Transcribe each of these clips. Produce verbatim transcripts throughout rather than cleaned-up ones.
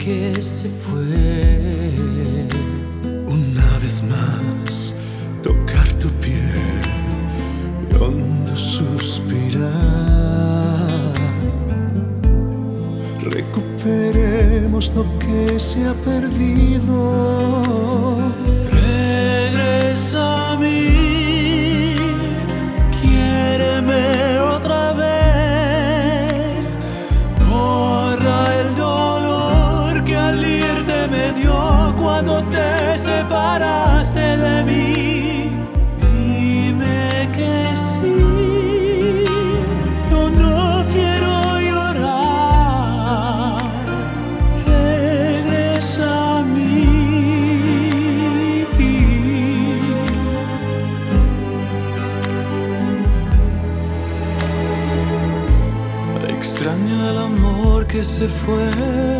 que se fue. Una vez más, tocar tu piel y hondo suspirar. Recuperemos lo que se ha perdido. Regresa a mí, quiéreme otra vez. Borra el dolor que al irte me dio cuando te separaste de mí. Dime que sí, yo no quiero llorar. Regresa a mí. Extraño el amor que se fue,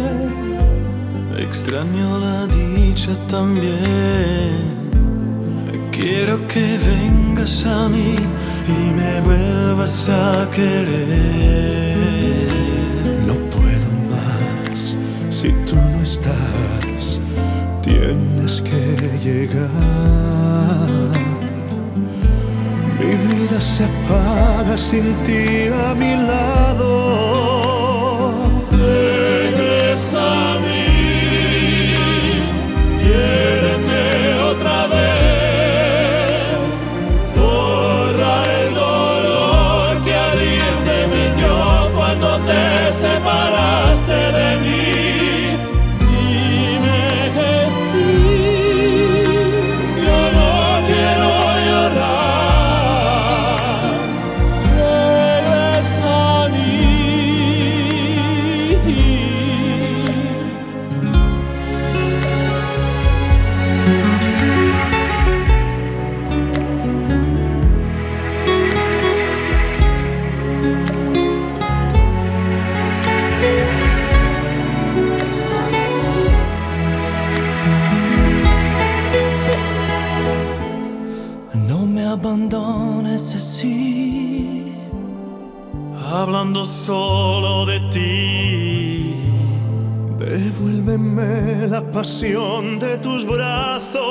extraño la dicha también. Quiero que vengas a mí y me vuelvas a querer. No puedo más si tú no estás, tienes que llegar. Mi vida se apaga sin ti a mi lado. Regresa a mí, quiéreme otra vez. Borra el dolor que al irte me dio cuando te separaste de mí. Dime que sí, yo no quiero llorar. Regresa a mí. No me abandones así, hablando solo de ti. Devuélveme la pasión de tus brazos.